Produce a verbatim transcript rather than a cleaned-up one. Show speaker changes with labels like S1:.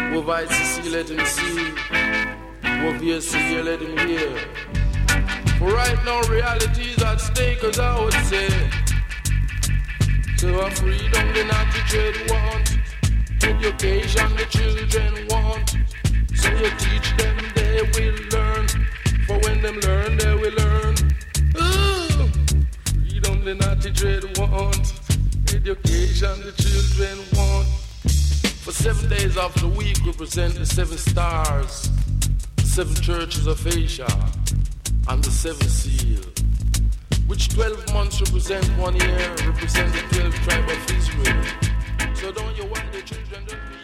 S1: What voice see, let him see. What ears to hear, let him hear. For right now, reality is at stake, as I would say. So our freedom, the naughty trade want. Education, the children want. So you teach them, they will learn. For when them learn, they will learn. Ooh. Freedom, the naughty trade want. Education, the children want. For seven days of the week represent the seven stars, the seven churches of Asia, and the seven seal. Which twelve months represent one year, represent the twelve tribe of Israel. So don't you want the children to